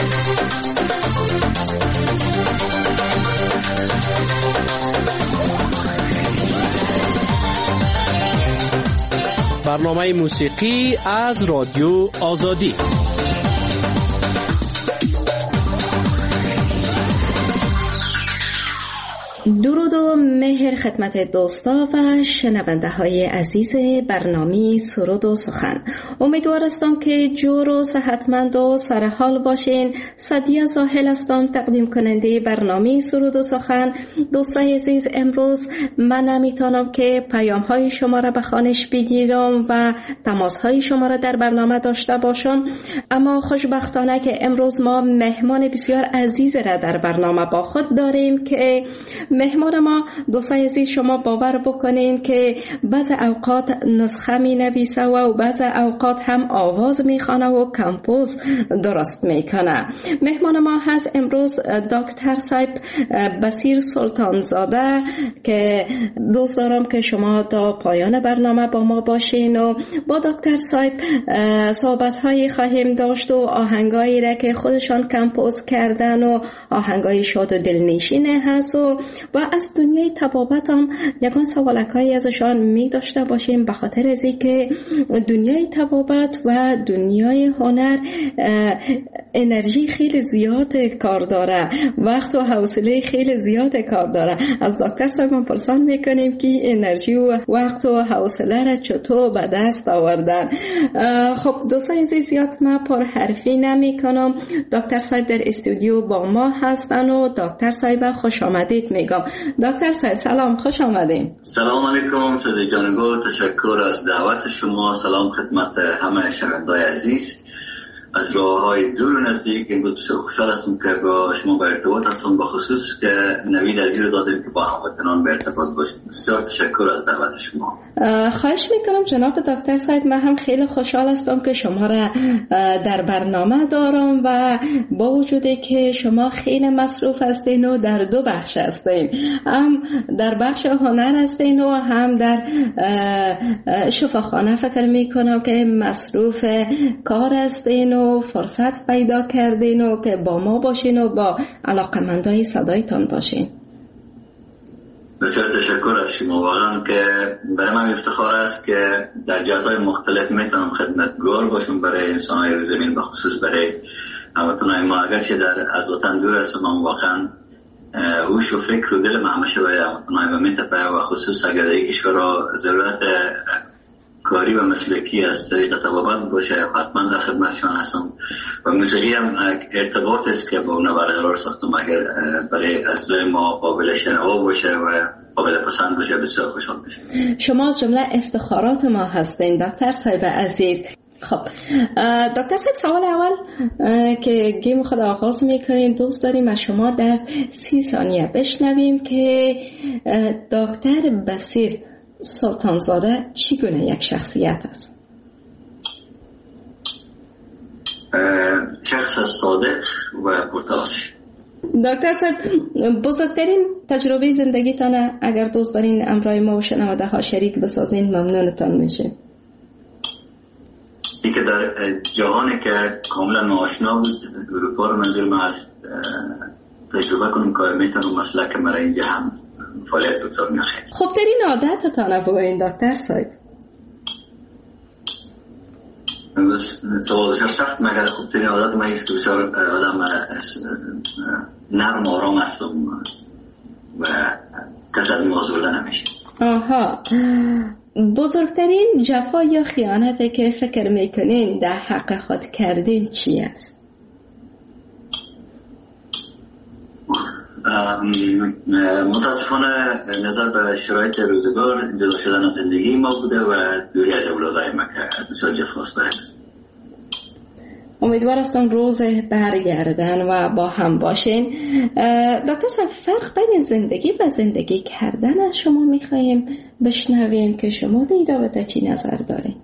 برنامه موسیقی از رادیو آزادی. درود و مهر خدمت دوستا و شنونده های عزیز برنامه سرود و سخن. امیدوار هستم که جور و صحتمند و سرحال باشین. سعدیه زاهل هستم، تقدیم کننده برنامه سرود و سخن. دوستای عزیز، امروز من نمیتونم که پیام های شما را به خوانش بگیرم و تماس های شما را در برنامه داشته باشم، اما خوشبختانه که امروز ما مهمان بسیار عزیز را در برنامه با خود داریم که مهمان ما دوستای عزیز شما باور بکنین که بعض اوقات نسخه می نویسه و بعض اوقات هم آواز می خوانه و کمپوز درست می کنه. مهمان ما هست امروز دکتر صاحب بصیر سلطانزاده که دوست دارم که شما تا پایان برنامه با ما باشین و با دکتر صاحب صحبت هایی خواهیم داشت و آهنگایی را که خودشان کمپوز کردن و آهنگای شاد و دلنشینه هست و از دنیای طبابت هم یکان سوالکایی ازشان می داشته باشیم، به خاطر از اینکه دنیای طبابت و دنیای هنر انرژی خیلی زیاد کار داره، وقت و حوصله خیلی زیاد کار داره. از دکتر صاحب پرسان میکنیم که انرژی و وقت و حوصله را چطور به دست آوردن. خب دوستان عزیز، زیاد من پر حرفی نمی کنم. دکتر صاحب در استودیو با ما هستن و دکتر صاحب خوش آمدید میگم. دکتر صاحب سلام، خوش آمدین. سلام علیکم سعدی جانگو، تشکر از دعوت شما. سلام خدمت همه شنوندگان عزیز از راه‌های دور و نزدیک. امروز بسیار خوشحال هستم که با شما به ارتباط هستم، با خصوص که نوید عزیز رو دادیم که با هموطنان به ارتباط باشیم. بسیار تشکر از دعوت شما. خواهش میکنم جناب دکتر صاحب، من هم خیلی خوشحال هستم که شما را در برنامه دارم و با وجودی که شما خیلی مصروف هستین و در دو بخش هستین، هم در بخش هنر هستین و هم در شفاخانه. فکر میکنم که مصروف کار هستین و فرصت پیدا کردین و که با ما باشین و با علاقمندای صدایتان باشین. بسیار تشکر از شما. واقعا که برای من افتخار است که در جهات‌های مختلف میتونم خدمتگار باشم برای انسان‌های روی زمین، به خصوص برای هموطنان ما. اگرچه از وطن دور هستم، اما واقعا هوش و فکر و دل من همیشه برای هموطنان ما میتپه و خصوص اگر در کشور را ضرورت کاری و مسلکی از طریق طبابت باشه، حتما در خدمتشان هستم. و موسیقی هم ارتباط است که با اون برقرار ساختم. اگر برای اعضای ما قابل شنوا باشه و قابل پسند باشه، بسیار خوشحال میشم. شما از جمله افتخارات ما هستین دکتر صاحب عزیز. خب دکتر صاحب، سوال اول که گیم خود آغاز میکنیم، دوست داریم از شما در 30 ثانیه بشنویم که دکتر بصیر سلطانزاده چگونه یک شخصیت است؟ شخص صادق و پرتلاش. دکتر صاحب، بزرگترین تجربه زندگیتانه اگر دوست دارین امرای ما و شنونده ها شریک بسازین ممنونتان میشه. این که در جهانی که کاملا ناآشنا بود، اروپا رو منظور من از تجربه کنیم که میتونم مسلک مرا اینجا هم فعالیت بگذارم. خب ترین عادتتان بگوین دکتر صاحب. سوال بسیار سخت، مگر خوبترین عادت من است که بسیار آدم نرم و آرام هستم و کسی از موضوع نمیشه. آها، بزرگترین جفا یا خیانتی که فکر میکنین در حق خود کردین چی است؟ متاسفانه نظر به شرایط روزگار جدا شدن از زندگی ما بوده و دوری از اولادای ما که بسیار جفاست برای امیدوار هستم روز برگردن و با هم باشین. دکتر صاحب، فرق بین زندگی و زندگی کردن از شما میخواییم بشنویم که شما در این رابطه چی نظر دارین؟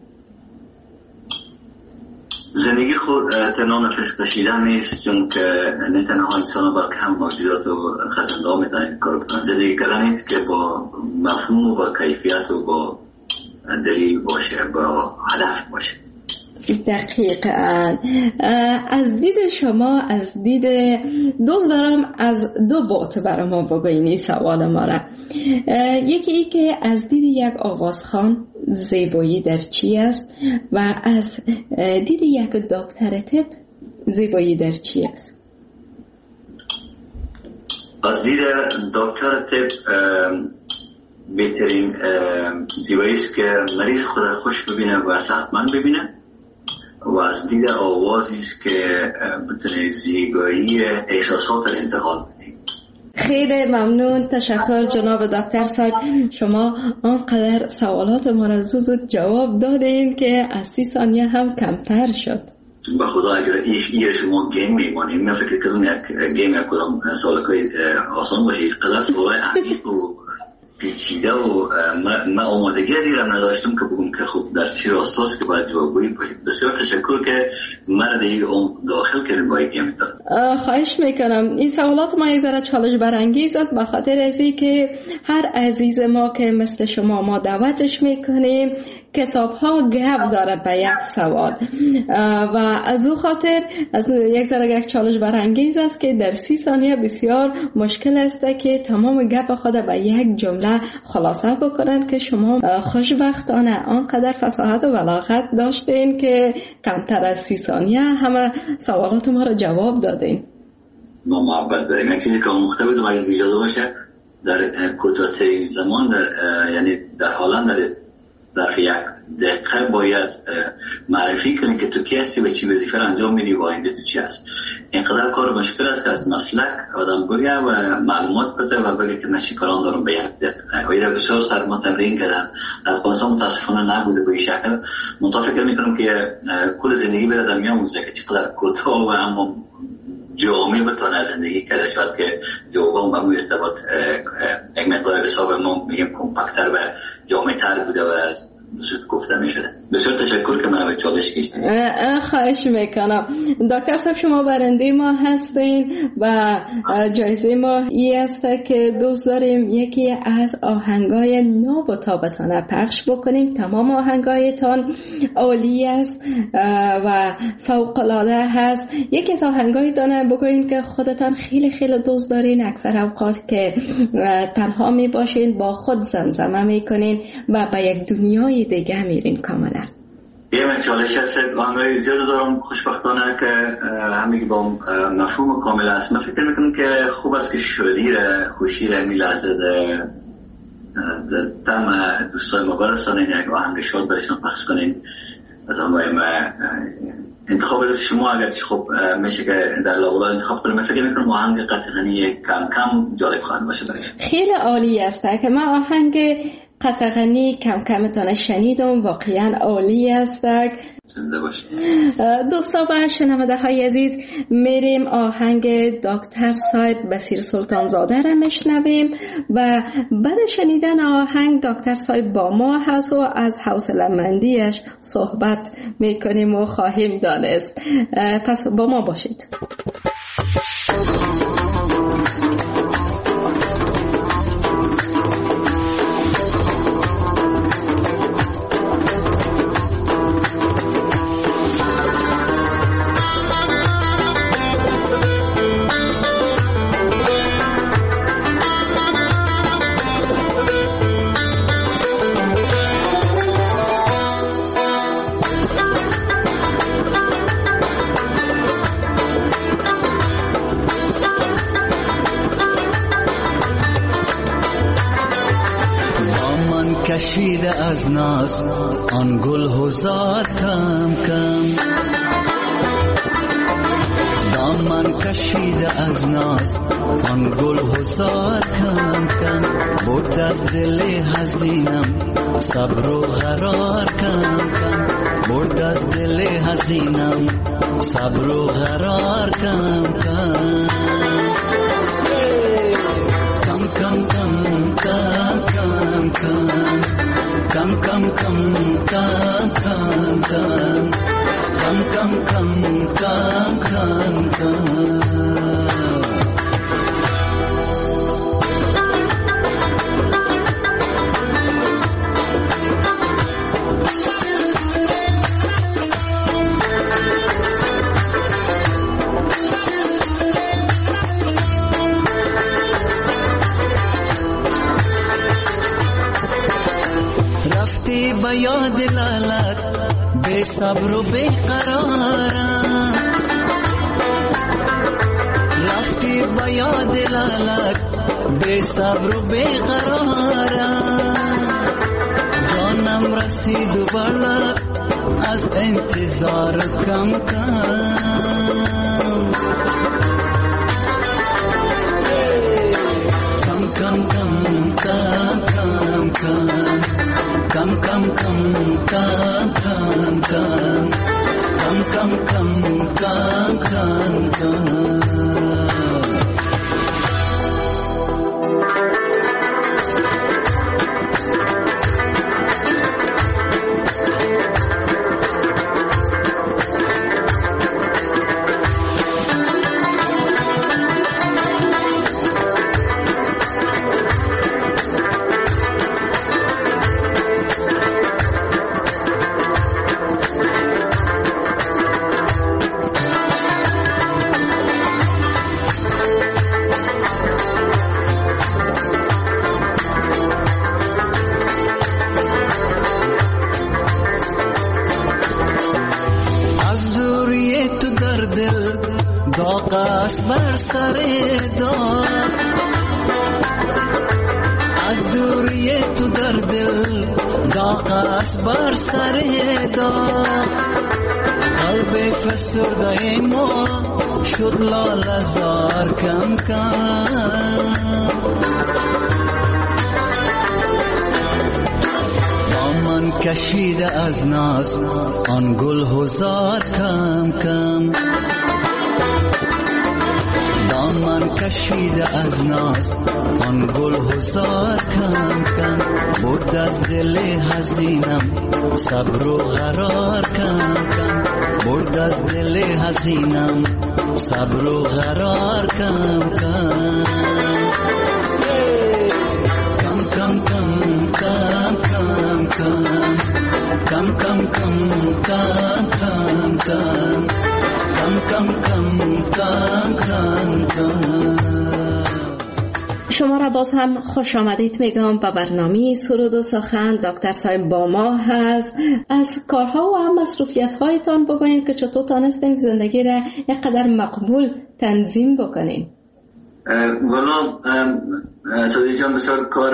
زندگی خود تنها نفس کشیدن نیست، چون که نه تنها انسان بلکه هم موجودات و خزنده ها میتونن کار بکنن. زندگی کردن نیست که با مفهوم و با کیفیت و با دلیل باشه، با هدف باشه. دقیقاً. از دید شما، از دید دوست دارم از دو بعد برای ما بگوینی سوال ما را. یکی ای که از دید یک آوازخوان زیبایی در چی است و از دید یک دکتر طب زیبایی در چی است؟ از دید دکتر طب بهترین زیبایی است که مریض خود خوش ببینه و صحتمند ببینه، و از دید آوازی است که بتونه زیبایی احساسات را انتقال بده. خیلی ممنون، تشکر جناب دکتر صاحب. شما آنقدر سوالات ما را زود جواب دادین که از 30 ثانیه هم کمتر شد. به خدا اگر این شما گیم میمانیم، من فکر کردم یک گیم یک کدام سوالکای آسان باشه، قدر سوالای عمیق و پیچیده و من آمادگی دیرم نداشتم که بگم که خب در چی راستاست که باید جوابگویی باشید. بسیار تشکر که من دیگه داخل کردیم با یک گیم داد. خواهش میکنم. این سوالات ما یک ذره چالش برانگیز است، به خاطر ازی که هر عزیز ما که مثل شما ما دعوتش میکنیم کتاب ها گپ داره به یک سوال و از او خاطر از یک ذره یک چالش برانگیز است که در 30 ثانیه بسیار مشکل است که تمام گپ خود به یک جمله خلاصه بکنن که شما خوشبختانه آنقدر فصاحت و بلاغت داشتین که کمتر از 30 ثانیه همه سوالات ما را جواب دادین. ما محبت داریم. یک چیزی که مختلف دو اگر اجازه باشه در کوتاه‌ترین زمان یعنی در حالا در یک دقیقه باید معرفی کنی که تو کی هستی و چی وظیفه انجام میدی و آینده تو چی هست. اینقدر کار مشکل است که از مسلک آدم بگه و معلومات بده و بگه که من چیکاران دارم به یک دقیقه. و اینا بسیار سر ما تمرین کردن. در افغانستان متاسفانه نبوده به این شکل. فکر میکنم که کل زندگی به آدم میآموزه که چقدر کوتاه و اما جامع بتونه زندگی کرده، شاید که جوابم با ارتباط یک مقدار حساب ما میگیم کمپکتر و جامع‌تر بوده و زود گفته میشده. بسیار تشکر که من به چالش کشیدید. خواهش میکنم. دکتر صاحب شما برنده ما هستین و جایزه ما این است که دوست داریم یکی از آهنگای ناب و تابتانه پخش بکنیم. تمام آهنگایتان عالی است و فوق العاده هست. یکی از آهنگای دانه بگوین که خودتان خیلی خیلی دوست دارین، اکثر اوقات که تنها می باشین با خود زمزمه میکنین و به یک دنیای دیگه میرین کاملا. یه من چالش هست، آهنگای زیاد دارم خوشبختانه که همگی با مفهوم کامل است. من فکر میکنم که خوب است که شادیره خوشیره می لحظه تم دوستای ما برسانین، یک آهنگ شاد برشان پخش کنین از آنگاه ما انتخاب از شما. اگر خب میشه که در لاولا انتخاب کنیم، من فکر میکنم آهنگ قطغنی کم کم جالب خواهد باشه برش. خیلی عالی است که من آهنگ قطغنی کم کم تانه شنیدم، واقعا عالی است. زنده باشید دوستان و شنونده های عزیز، میریم آهنگ دکتر صاحب بصیر سلطانزاده را میشنویم و بعد شنیدن آهنگ دکتر صاحب با ما هست و از حوصله‌مندیش صحبت میکنیم و خواهیم دانست. پس با ما باشید. کشیده از ناز آن گل هزار کم کم، دامن کشیده از ناز آن گل هزار کم کم، برد از دل حزینم صبر و قرار کم کم، برد از دل حزینم صبر و قرار کم کم، کم کم کم کم کم کم Come, come, come, come, come, come, come, come, come, come, come. به یاد لالت بے صبر و بے قرارم، رفتی به یاد لالت بے صبر و بے قرارم، جانم رسید و بالا از انتظار کم کم. کشیده از ناز آن گل هزار کم کم، دامن کشیده از ناز آن گل هزار کم کم، برد از دل حزینم صبر و قرار کم کم، برد از دل حزینم صبر و قرار کم کم. کم کم کم کم کم کم کم کم کم کم کم کم. شما را باز هم خوش آمدید میگم به برنامه سرود و سخن. دکتر صاحب با ما هست. از کارها و هم مصروفیت هایتان بگوین که چطور تانستین زندگی را یک قدر مقبول تنظیم بکنین. والا صدیق جان بسیار کار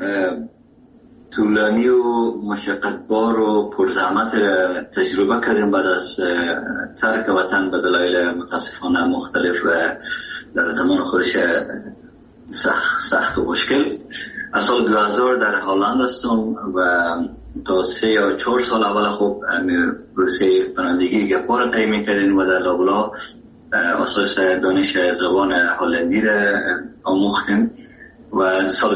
طولانی و مشقتبار و پرزحمت تجربه کردیم بعد از ترک وطن به دلایل متاسفانه مختلف و در زمان خودش سخت و مشکل. از سال 2000 در هلند هستم و تا 3 یا 4 سال اول خوب روسیه پناهندگی گپا را طی می‌کردیم و در لابلا اساس دانش زبان هلندی را آموختیم و سال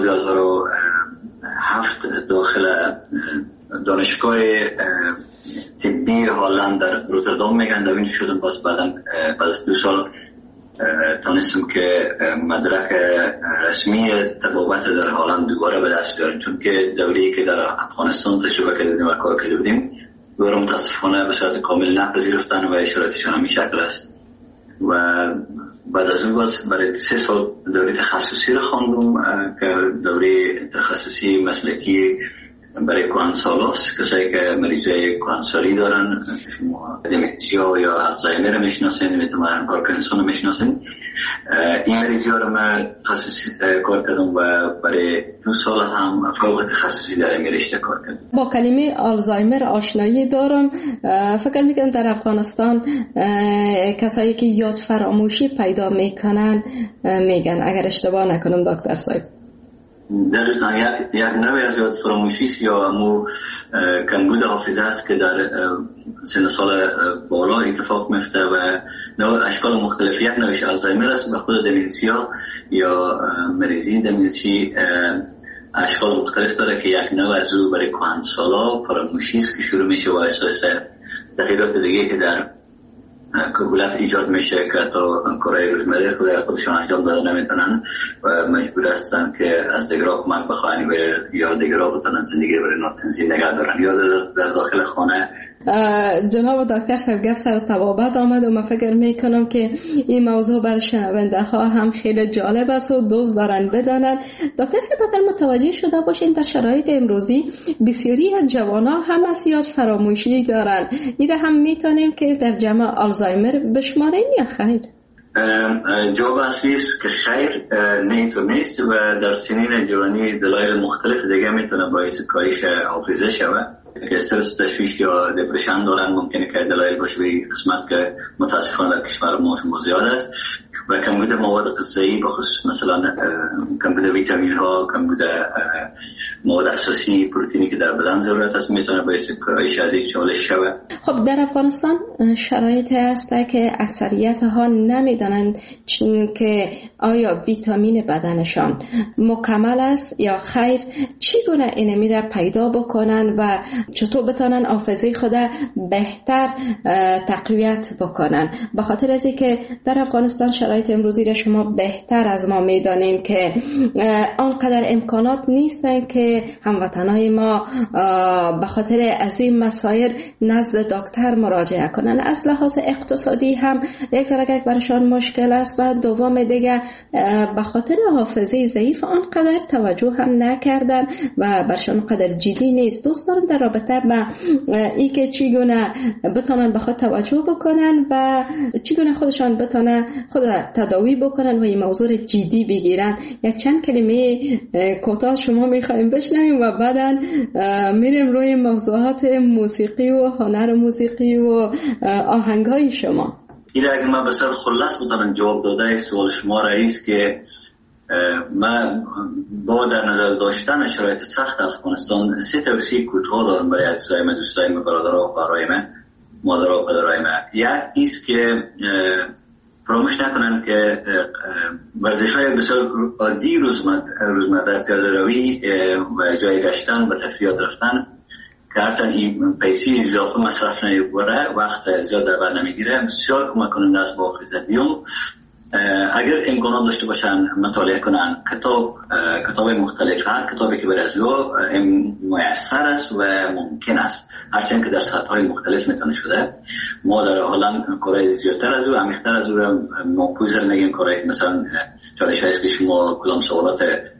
2007 داخل دانشگاه طبی هلند در روتردام میگن در اینجا شدم. باز بعد از 2 سال تانستم که مدرک رسمی طبابت در هلند دوباره به دست بیارم، چون که دوره‌ای که در افغانستان تجربه کردیم و کار کرده بودیم دوباره متاسفانه به صورت کامل نپذیرفتن و اشاراتشان همین شکل است. و بعد از اون باز برای 3 سال دوره تخصصی رو خواندم که دوره تخصصی مسلکی برای کهنسالاست، کسایی که مریضای کهنسالی دارن، شما دمنسیا یا الزایمر میشناسین، میتونن پارکینسون میشناسین. این مریضا رو من تخصصی کار کردم و برای 2 سال هم فوق تخصصی در این رشته کار کردم. با کلمه آلزایمر آشنایی دارم. فکر میکنم در افغانستان کسایی که یاد فراموشی پیدا میکنن میگن، اگر اشتباه نکنم دکتر صاحب. دقیقا یک نوعی از یاد فراموشی است یا همون کمبود حافظه است که در سن سال بالا اتفاق میفته و نوع اشکال مختلف. یک نوعش الزایمر است، به خود دمنسیا یا مریضی دمنسی اشکال مختلف داره که یک نوع از او برای کهنسالا فراموشی است که شروع میشه و اساس تغییرات دیگه که در کهولت ایجاد میشه که تا کارهای روزمره خودشان انجام داده نمیتونن و مجبور هستن که از دیگرها کمک بخواهن یا دیگرها بتونن زندگی برای تنظیم نگه دارن یا در داخل خانه جناب دکتر صاحب گپ سر طبابت آمد و من فکر میکنم که این موضوع برای شنونده ها هم خیلی جالب است و دوست دارن بدانن. دکتر صاحب اگر متوجه شده باشین در شرایط امروزی بسیاری از جوانا هم اسیاج فراموشی دارن، این هم میتونیم که در جمع آلزایمر بشماریم یا خیر؟ جواب اصلی است که خیر، نه اینطور نیست و در سنین جوانی دلایل مختلف دیگه میتونه باعث کاهش حافظه شود. استرس، تشویش یا دپرشن دارن، ممکنه که دلایل باشه به قسمت که متاسفانه در کشور ما زیاد است و کمبود مواد غذایی بخصوص مثلا کمبود ویتامین ها، کمبود مواد اساسی پروتئینی که در بدن ضرورت است میتونه باعث کاهش از این چالش شود. خب در افغانستان شرایطی هست که اکثریت ها نمیدانند که آیا ویتامین بدنشان مکمل است یا خیر، چگونه اینو میره پیدا بکنن و چطور بتونن حافظه خود بهتر تقویت بکنن. به خاطر از اینکه در افغانستان شرایط امروزی را شما بهتر از ما میدانین که آنقدر امکانات نیستن که هموطنای ما به خاطر از این مسائل نزد دکتر مراجعه کنن. از لحاظ اقتصادی هم یک ذره برشان مشکل است و دوم دیگه به خاطر حافظه ضعیف آنقدر توجه هم نکردن و برشان قدر جدی نیست. دوست دارم در رابطه با این که چگونه بتونن به خود توجه بکنن و چگونه خودشان بتونن خود تداوی بکنن و این موضوع جدی بگیرن. یک چند کلمه کوتاه شما میخوایم بشنویم و بعداً میریم روی موضوعات موسیقی و هنر موسیقی و آهنگای شما. این اگر من بسیار خلاص بتونم جواب داده سوال شما رئیس که من با در نظر داشتن شرایط سخت افغانستان 3 توصیه کوتاه دارم برای عزیزای من، دوستای من، برادرها و خواهرای من، مادرها و پدرای من. یک ایست که فراموش نکنن که ورزش‌های بسیار عادی روزمره، پیاده روی و جای گشتن و تفریحات رفتن که هرچند این پیسی اضافه مصرف نمی‌کنه، وقت زیاد در بر نمیگیره، بسیار کمک کننده است با حافظه. اگر امکانات داشته باشن مطالعه کنن کتاب مختلف، هر کتابی که برای از او میسر است و ممکن است، هرچند که در سطح‌های مختلف میتونه شده. ما در هلند کارهای زیادتر از او، عمیق‌تر از او را ناپویزر میگیم. کارهای مثلا چالش هست که شما کدام سوالات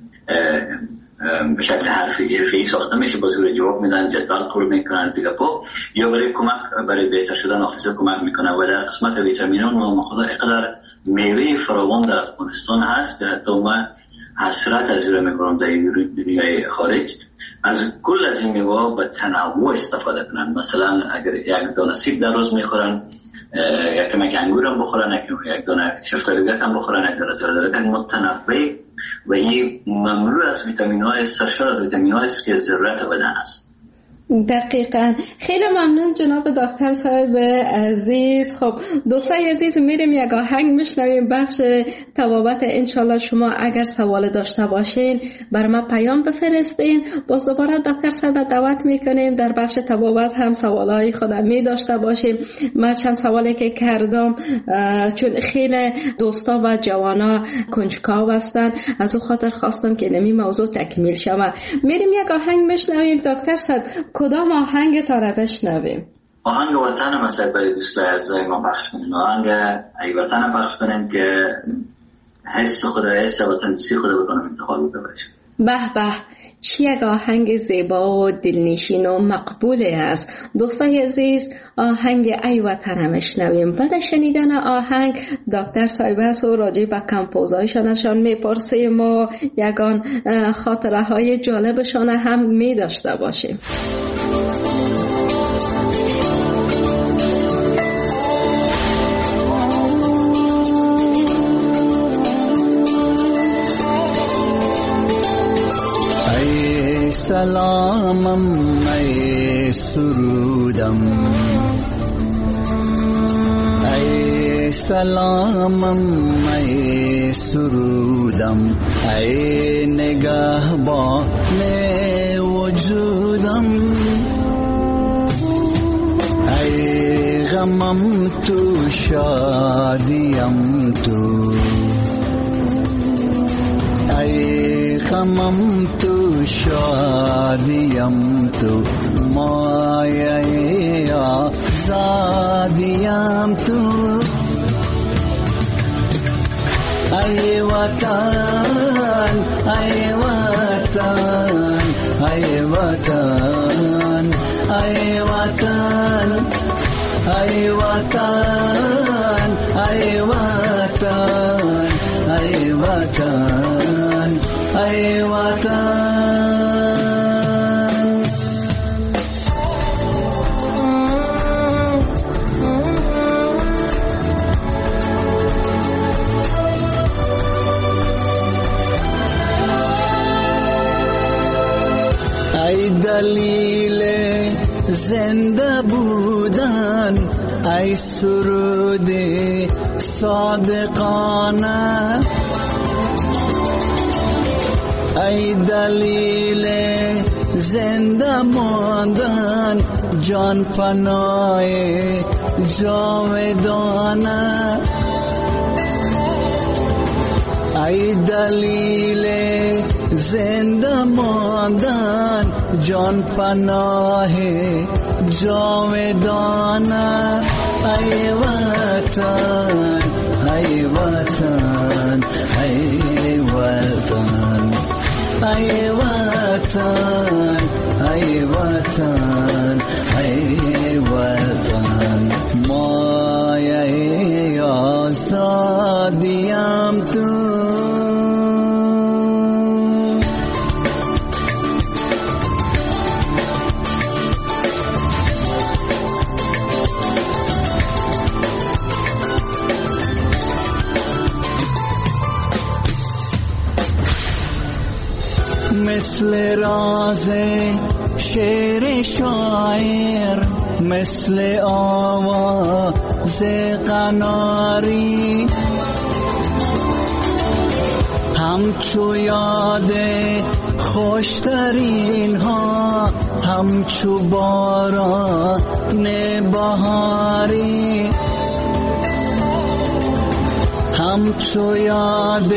به شکل حرفی ساخته میشه با زور جواب میدن، جدول پر میکنن دیگه یا برای کمک برای بهتر شدن حافظه کمک میکنه. و در قسمت ویتامین‌ها ما خدا اینقدر میوه فراوان در افغانستان هست که حتی من حسرت از اون میکنم در دنیای خارج از کل از این میوه به تنوع استفاده کنن. مثلا اگر یک دانه سیب در روز میخورن، یک کمک انگور هم بخورن، یک دانه شفتالو هم بخورن، یک دانه زردالو متنوع و این مملو از ویتامین های، سرشار از ویتامین های است که ضرورت بدن است. دقیقاً. خیلی ممنون جناب دکتر صاحب عزیز. خب دوستای عزیز میریم یک آهنگ میشنویم، بخش طبابت. انشالله شما اگر سوال داشته باشین بر ما پیام بفرستین، باز دوباره دکتر صاحب دعوت میکنیم در بخش طبابت هم سوالای خودم می داشته باشیم. من چند سوالی که کردم چون خیلی دوستا و جوانا کنجکاو هستن، از او خاطر خواستم که نمی موضوع تکمیل شود. میریم یک آهنگ میشنویم. دکتر صاحب کدام آهنگ تا را بشنویم؟ آهنگ وطن مثلا برای دوستای عزیزای ما پخش کنیم. آهنگ ای وطن پخش کنیم که حس خود، حس وطن‌دوستی خود بتونم انتقال بده باشه. به به، چه یک آهنگ زیبا و دلنشین و مقبول است. دوستای عزیز آهنگ ای وطن میشنویم. بعد شنیدن آهنگ دکتر صاحب و راجع به کمپوزایشانشان میپرسیم و یگان خاطره های جالبشان هم می داشته باشیم. سلامم ای سرودم، ای سلامم ای سرودم، ای نگهبان وجودم، ای غمم تو شادیم تو، ای غمم تو شادیم تو، مایه زادیم تو ای وطن ای وطن ای وطن ای وطن ای وطن ای وطن ای وطن ای وطن ای دلیل زنده بودن ای سرود صادقانه ای دلیل زنده ماندن جان پناه جاودانه ای دلیل زنده ماندن جان پناه جاودانه ای وطن ای وطن ای وطن ای وطن ای وطن ای وطن مایه آزادیم تو مثل راز شعر شاعر مثل آواز قناری همچو یاد خوشترین ها همچو باران بهاری همچو یاد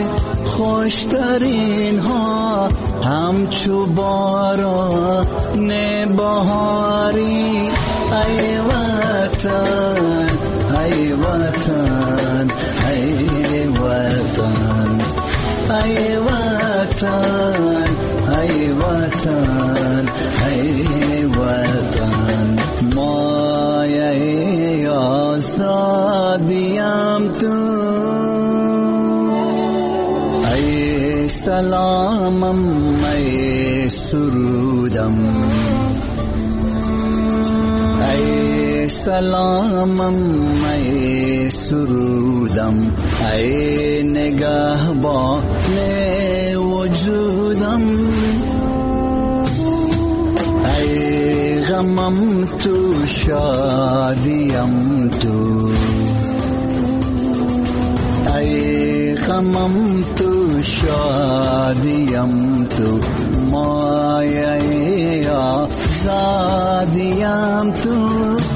خوشترین ها همچو باران بهاری ای وطن ای وطن ای وطن ای وطن ای وطن ای وطن مایه آزادیم تو ای سلامم ای سرودم ای سلامم ای سرودم ای نگهبان وجودم ای غمم تو شادیم تو ای غمم تو شادیم تو مایه آزادیم تو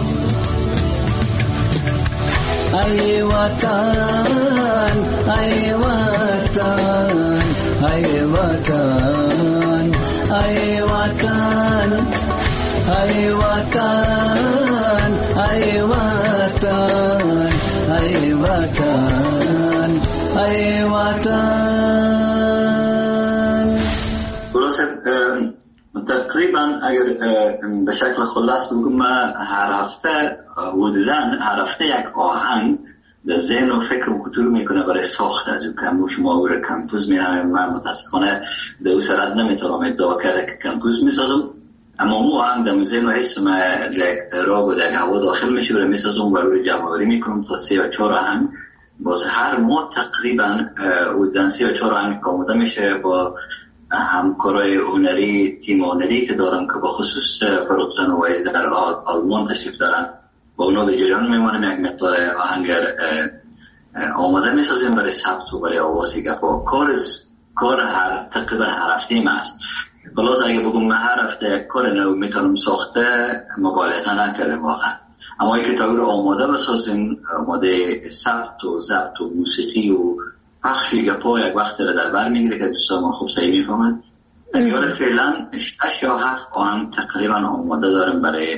ای وطن ای وطن ای وطن ای وطن ای وطن ای وطن ای وطن ای وطن. تقریبا اگر به شکل خلاص بگم من هر هفته یک آهنگ در ذهن و فکر و خطور میکنه برای ساخت از اون کمپوز ماور کمپوز میرم. من متاسفانه در او سرد نمیتونم ادعا کرده که کمپوز میسازم، اما مو هم در ذهن و حس من راگ و در هوا داخل میشه و میسازم و روی جمع‌آوری میکنم تا 3 یا 4 آهنگ. باز هر ماه تقریبا و 3 یا 4 آهنگ آماده میشه با همکارای هنری، تیم هنری که دارم که با خصوص فروختن و ویز در آلمان تشریف دارن، با اونا به جریان میمانیم. یک مقدار آهنگ آماده میسازیم برای ثبت و برای آوازی گفا. کار تقریبا هر هفته ما است. خلاص اگه بگم من هر هفته یک کار نو میتونم ساخته مبالغه نکردم واقعا، اما اگه تا رو آماده بسازیم، آماده ثبت و ضبط و موسیقی و پخشی گپا یک وقت رو در بر میگیره که دوستان ما خوب صحیح میفهمند. اگر فعلا 6 یا 7 آهنگ تقریبا آماده دارم برای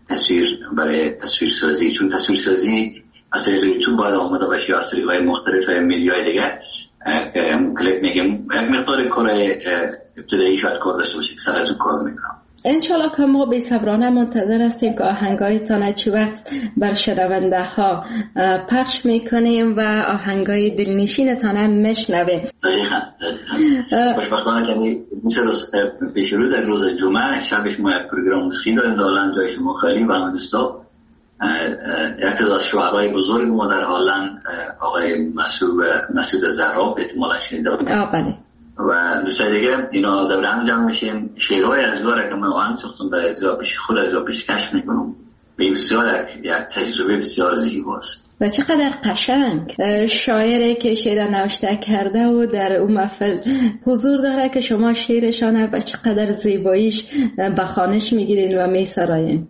برای تصویرسازی، چون تصویرسازی از طریق یوتیوب باید آماده باشه یا از طریق‌های مختلف میدیای دیگه که کلیپ میگیم یک مقدار کار ابتدایی شاید کار داشته باشه که سر از اون کار میکنم. انشالله که ما بی‌صبرانه منتظر هستیم که آهنگایتان چی وقت بر شنونده ها پخش میکنیم و آهنگای دلنشینتان هم میشنویم. دقیقاً خوشبختانه که پیش رو در روز جمعه شبش ما یک پروگرام موسیقی داریم دالن جای شما خیلی و همدوستا یک تعداد شعرهای بزرگ ما در هالند آقای مسعود زراب احتمالا شنیده بله و دوستای دیگه اینا دور هم جمع میشیم شعرهای از دواره که من آهنگ ساختم برای ازا خود ازا پیشکش میکنم به بسیار یک تجربه بسیار زیباست و چقدر قشنگ شاعری که شعر نوشته کرده و در اون محفل حضور داره که شما شعرشانه و چقدر زیباییش به خوانش میگیرین و میسراین.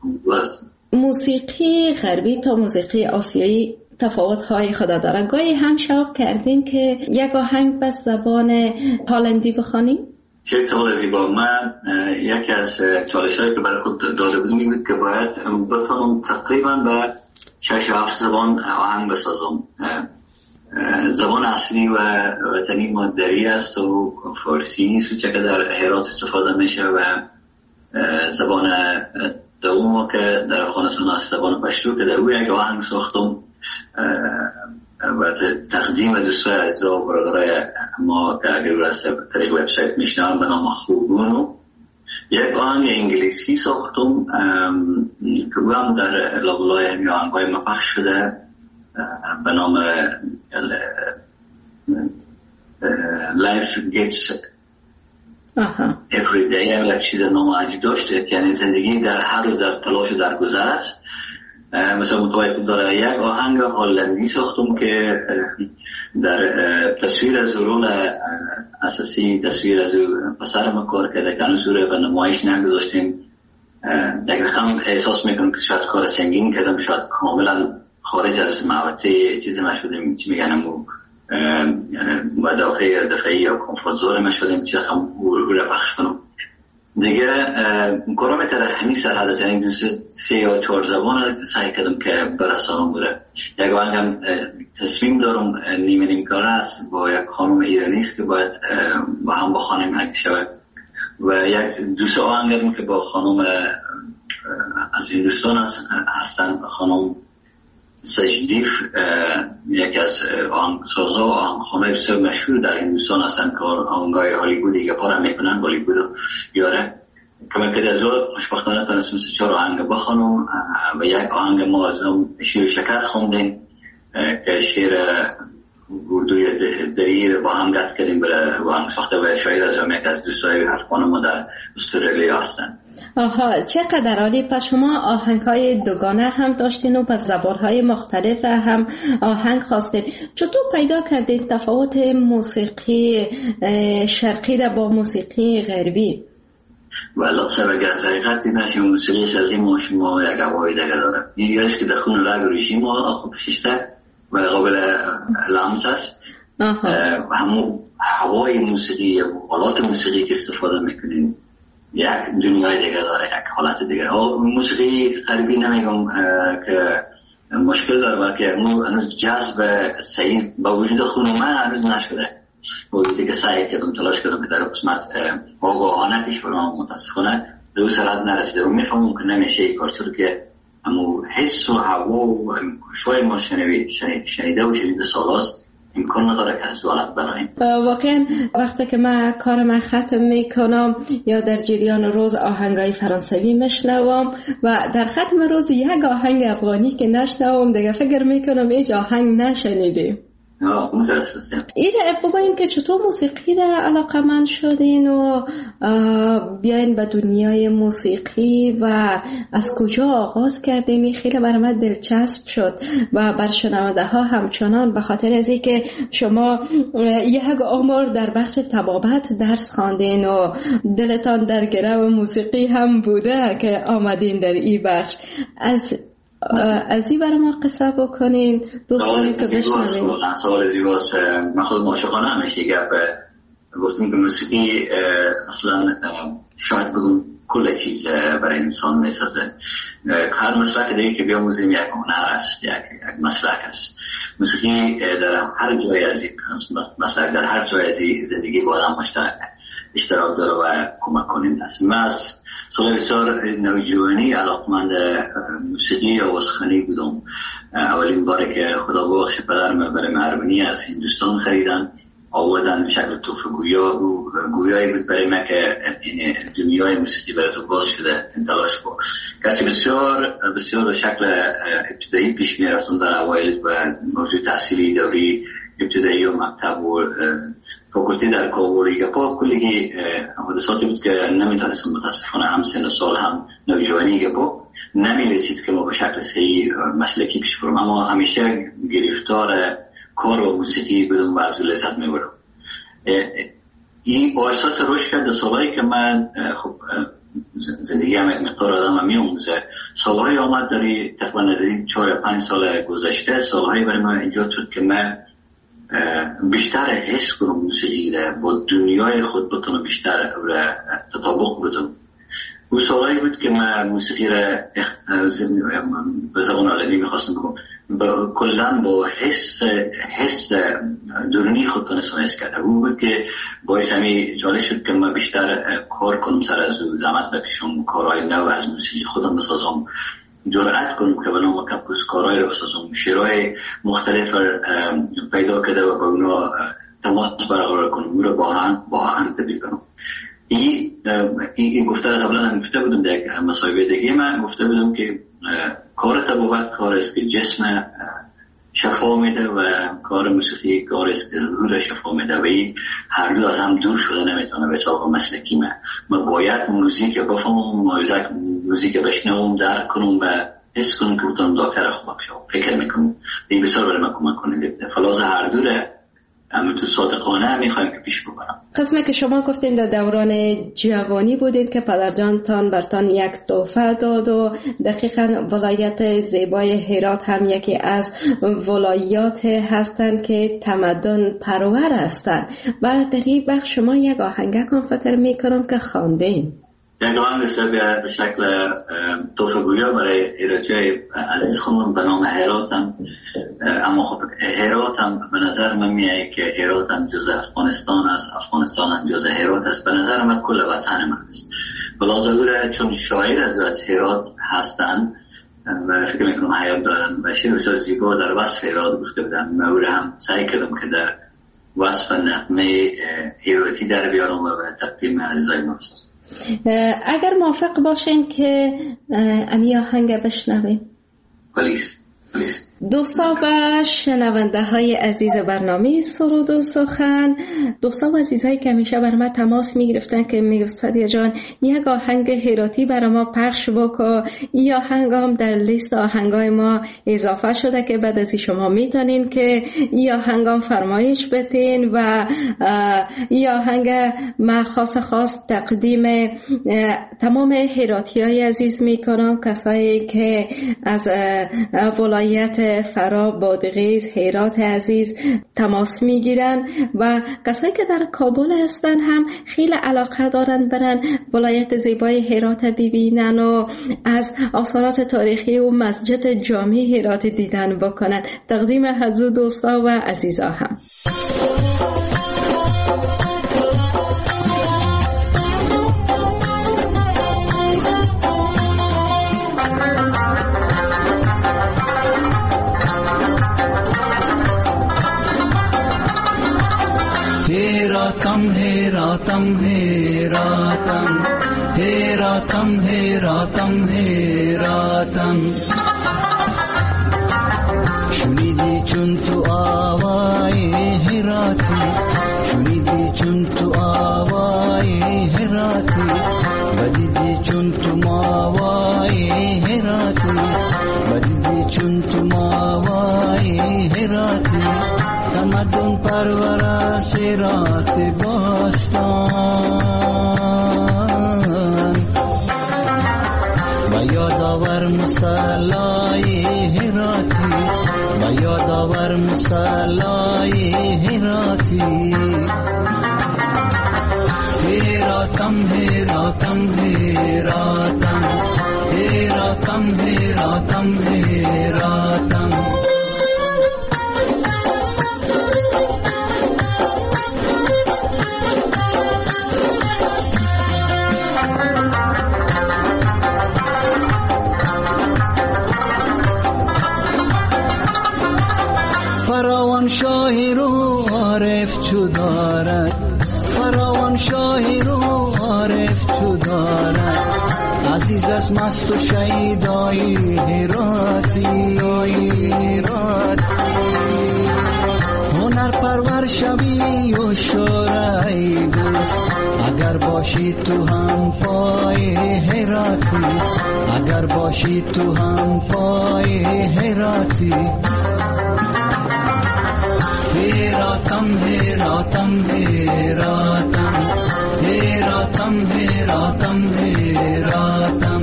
موسیقی غربی تا موسیقی آسیایی تفاوت‌های خود داره. گاهی هم شوق کردین که یک آهنگ به زبان هلندی بخوانیم؟ چه سوال زیبا. من یکی از چالش‌هایی که برای خود داده بودم این بود که باید بتونم تقریباً به 6-7 زبان آهنگ بسازم. زبان اصلی و وطنی ما دری است و فارسی نیست و چه که در هرات استفاده میشه و زبان دوم که در افغانستان است زبان پشتو که در او یک آهنگ ساختم و تقدیم دوستای عزیزا و برادرای ما که اگر راسته طریق وبسایت میشنوند به نام خوبونو یک آهنگ انگلیسی ساختم که او هم در لابلای همی آهنگای ما پخش شده به نام Life Gets Every Day. یک چیز نام عجیب داشته که یعنی زندگی در هر روز در تلاش و در گذر است. مثلا متوجه داره یک آهنگ هلندی ساختم که در تصویر از رول اساسی تصویر از پسر ما کار کرده که انصوره و نمایش نگذاشتیم. یک رقم احساس میکنم که شاید کار سنگین کردم شاید کاملا خارج از محوطه چیزی ما شدیم چی میگن مدافع دفعی یا کنفرانزور ما شدیم چی رقم رو پخش کنم دیگه کارم همین سرحد است. یعنی 3 یا 4 زبان سعی کردم که برسانم بوده. یک آهنگم تصمیم دارم نیمه کار است با یک خانم ایرانی است که باید با هم بخوانیم اگه شود و یک دوست آهنگم که با خانم از هندوستان هستن خانم سجدیف یکی از آهنگسازا و آهنگخوانای بسیار مشهور در هندوستان هستن که آهنگای هالیوودی یا پارا میکنن هالیوود یاره که من که در زود خوشبختانه تونستم 3-4 آهنگ بخوانم و یک آهنگ ما از شیر شکر خوندیم که شیر اردوی دری با هم گفت کردیم برای آهنگ ساخته و شاعر از یک از دوستای حرفان ما در استرالیا هستن. آها چقدر عالی. پس شما آهنگ‌های دوگانه هم داشتین و پس زبان‌های مختلف هم آهنگ خواستین. چطور پیدا کردین تفاوت موسیقی شرقی را با موسیقی غربی؟ والا سبب از حقیقتی نشیم موسیقی شرقی ما شما یک هوای دیگه داره. این یاست که در خون رگ رژیم ما آخو پشیشته و قابل لمس است. همون هوای موسیقی و حالات موسیقی که استفاده میکنیم یک دنیای دیگه داره، یک حالت دیگه. موسیقی غربی نمیگم که مشکل داره بلکه هنوز جذب صحیح با وجود خون من هنوز نشده. وقتی که سعی کردم تلاش کردم که در قسمت آگاهانه پیش برم متاسفانه به اون سرعت نرسیده رو میفهمم که نمیشه این کار چون که همون حس و هوا و شوی ما شنیده و شنیده سالاست امکان نداره که از دولت برایم. واقعا وقتی که من کارم ختم میکنم یا در جریان روز آهنگای فرانسوی میشنوم و در ختم روز یک آهنگ افغانی که نشنوم دیگه فکر میکنم هیچ آهنگ نشنیدیم. این بگویم که چطور موسیقی را علاقه‌مند شدین و بیاین به دنیای موسیقی و از کجا آغاز کردین؟ این خیلی برای من دلچسب شد و بر شنونده ها همچنان به خاطر از اینکه شما یک عمر در بخش طبابت درس خواندین و دلتان در گرو موسیقی هم بوده که آمدین در این بخش. از این برای ما قصه بکنین دوستانی که بشنوین. سوال زیباست. من خود معاشقانه همیشه گفت گفتم که موسیقی اصلا شاید بگم کل چیز برای انسان میسازه. هر مسلک دیگه که بیاموزیم یک هنر است، یک مسلک است. موسیقی در هر جای از مسلک در هر جای از زندگی با آدم اشتراک داره و کمک کننده است. من از سال بسیار نوجوانی علاقمند موسیقی آوازخوانی بودم. اولین باره که خدا بخش پدرم برای ارمنی از هندوستان خریدن آوردن به شکل تحفه گویایی بود برای من که دنیای موسیقی برای تو باز شده تلاش کن. گرچه بسیار به شکل ابتدایی پیش می رفتن در اوایل و موضوع تحصیلی دوری ابتدایی و مکتب و فاکولتی در کابل گپا کلی حادثاتی بود که نمیتونستم متاسفانه هم سن و سال هم نوجوانی گپا نمیرسید که ما به شکل صحیح مسلکی پیش برم، اما همیشه گرفتار کار و موسیقی بدون و از لذت میبرم. این با احساس رشد کرد. سالهایی که من خب زندگی هم یک مقدار آدم میاموزه، سالهایی آمد داری تقریبا 4-5 سال گذشته، سالهایی برای من ایجاد شد که من بیشتر حس کنم موسیقی را با دنیای خود بتونم بیشتر تطابق بدم. اون سالهایی بود که من موسیقی را به زبان عالمی میخواستم بگم کلن با حس درونی خود تونستم حس کرده. اون بود که باعث همی جالب شد که من بیشتر کار کنم، سر از زحمت بکشم، کارهای نو از موسیقی خودم بسازم، جرأت کنم که بنام کپوس کارهای رو بسازم، شعرهای مختلف پیدا کرده و با اونا تماس برقرار کنم، اون رو با هم تبدیل کنم. این گفته قبلا هم گفته بودم در یک مصاحبه دیگه من گفته بودم که کار طبابت کار است که جسم شفا میده و کار موسیقی کار است که روح را شفا میده و این هر دو از هم دور شده نمیتونه به حساب مسلکی من باید موزیک بفهمم، موزیک بشنوم، درک کنم و حس کنم که بتونم دکتر خوب بشم. فکر میکنم این بسیار برای من کمک کننده. فلاز هر دوره اما تو صادقانه میخوایم که پیش ببرم. قسمه که شما گفتین در دوران جوانی بودید که پدرجانتان برتان یک تحفه داد و دقیقاً ولایت زیبای هرات هم یکی از ولایات هستند که تمدن پرور هستند و در این بخش شما یک آهنگکم فکر میکنم که خواندین. یک آهنگ به شکل تحفه گویا برای ایرجای عزیز خونم به نام هراتم. اما خب هراتم به نظر من میاد که هراتم جز افغانستان است، افغانستان هم جز هرات است. به نظر من کل وطن من است. بلازگوره چون شاعر از هرات هستن و فکر میکنم حیات دارن و شعر بسیار زیبا در وصف هرات گفته بودن. من او هم سعی کردم که در وصف نغمه هراتی در بیارم و تقدیم عزیزای ما است. اگر موافق باشین که امی آهنگ بشنویم. پلیس. دوستا و شنونده های عزیز برنامه سرود و سخن، دوستا و عزیزایی که همیشه بر ما تماس می گرفتن که می گفت سعدیه جان یک آهنگ هراتی برای ما پخش بکن. این آهنگ هم در لیست آهنگای ما اضافه شده که بعد از شما می دانین که این آهنگ هم فرمایش بتین و این آهنگ من خاص تقدیم تمام هراتی های عزیز می کنم، کسایی که از ولایت فرا، بادغیس، هرات عزیز تماس میگیرن و کسایی که در کابل هستن هم خیلی علاقه دارن برن ولایت زیبای هرات ببینن و از آثارات تاریخی و مسجد جامع هرات دیدن بکنن. تقدیم حضور دوستا و عزیزا هم. هراتم هراتم هراتم هراتم هراتم هراتم شنیدی چون تو آوای هراتی، شنیدی چون تو آوای هراتی، بدیدی چون تو ماوای هراتی، بدیدی چون تو ماوای هراتی، تمدن پرور سیرات باستان و یادآور مصلای هراتی، و یادآور مصلای هراتی. هرات هیراتم هیراتم هیراتم هیراتم هیراتم هیراتم فراوان شاهی رو عارف چو دارد فراوان شاهی رو عارف چو دارد عزیز از مست و شیدای هراتی هنر پرور شبی و شورای دوست اگر باشی تو هم پای هراتی اگر باشی تو هم پای هراتی هیراتم هیراتم هیراتم هیراتم هیراتم هیراتم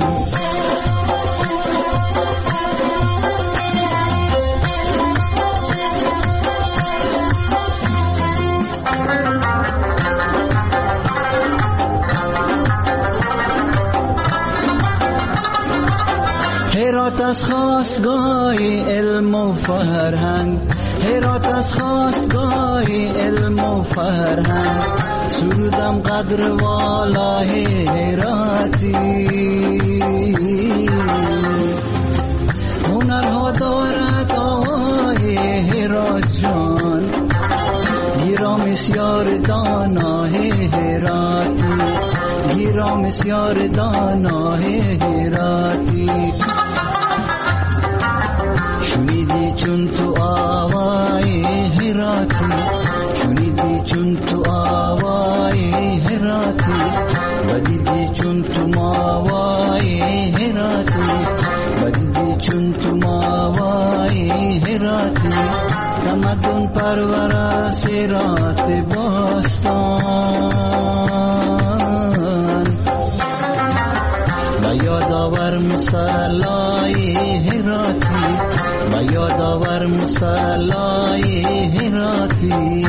هرات از خواستگاه علم و فرهنگ هرات از خواستگاه علم و فرهنگ سرودم قدر والای هراتی هنرها دارد آوای هرات جان گیرام بسیار دانای هراتی گیرام بسیار دانای هراتی شنیدی چون تو آوای هراتی شنیدی چون تو آوای هراتی و دیدی چون تو ماوای هراتی و دیدی چون تو ماوای هراتی تمدن پرور از هرات باستان و یادآور مصلای هراتی و یادآور مصلای هراتی